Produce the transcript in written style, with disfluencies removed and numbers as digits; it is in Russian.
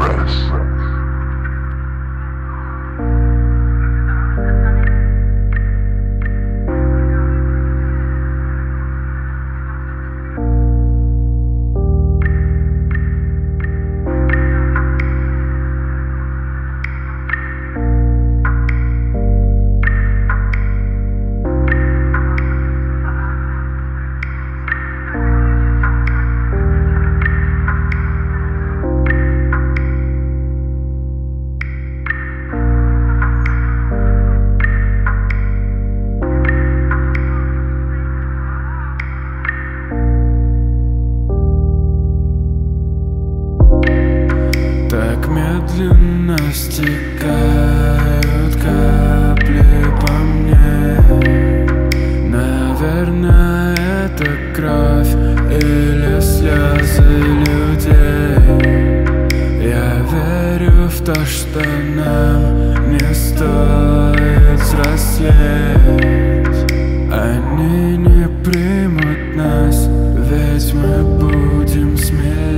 Так медленно стекают капли по мне. Наверное, это кровь или слезы людей. Я верю в то, что нам не стоит взрослеть. Они не примут нас, ведь мы будем смелее.